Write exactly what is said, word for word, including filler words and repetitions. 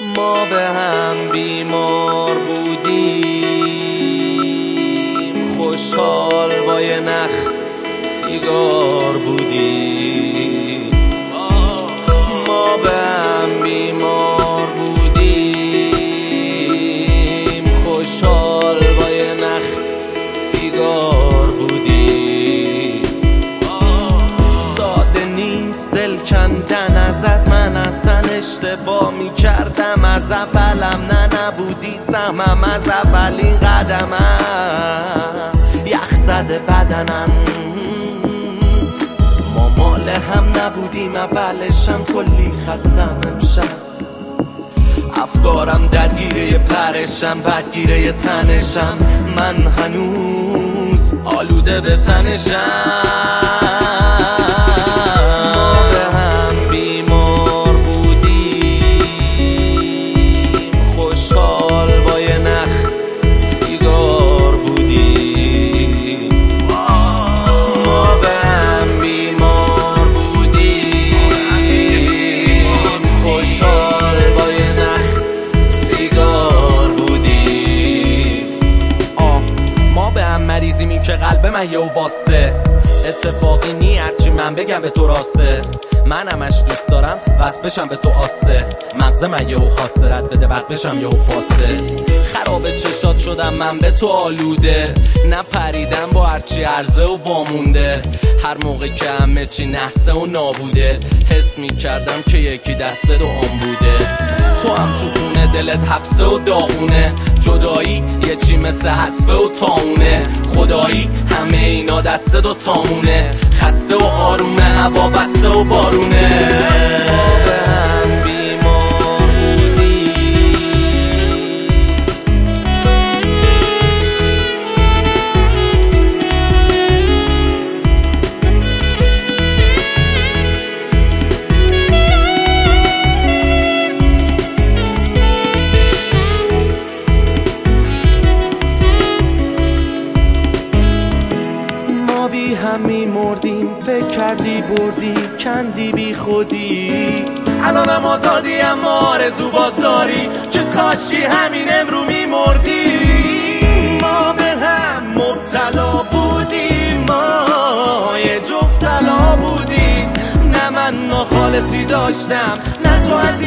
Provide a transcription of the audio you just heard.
ما به هم بیمار بودیم، خوشحال با یه نخ سیگار بودیم. ما به هم بیمار بودیم، خوشحال با یه نخ سیگار بودیم. ساده نیست دل کندن ازت، من اصلا اشتباه میکردم از اولم، نه نبودی سهمم از اولین قدمم. یخ زده بدنم، ما مال هم نبودیم اولشم، کلی خستم امشب. افکارم درگیره پرشم، بدگیره تنشم، من هنوز آلوده به تنشم. مریضیمی که قلب من یه واسه اتفاقی نی، هرچی من بگم به تو راسته. من همش دوست دارم وصل بشم به تو آسه، مغز من یهو خواسته رد بده وقت بشم یهو فاسه. خراب چشات شدم من به تو آلوده، نپریدم با هرچی عرضه و وامونده. هر موقع که همه چی نحسه و نابوده، حس می کردم که یکی دست به دوام بوده. تو هم تو خونه دلت حبسه و داغونه، جدایی یه چی مثل حسبه و تاونه. خدایی همه اینا دست دو تامونه، خسته و آرومه، هوا بسته و بارونه. بی هم می مردیم، فکر کردی بردی، کندی بی خودی. الانم آزادی اما آرزو باز داری، چه کاشکی همین امرو می مردی. ما به هم مبتلا بودیم، ما یه جفت طلا بودیم. نه من ناخالصی داشتم، نه تو از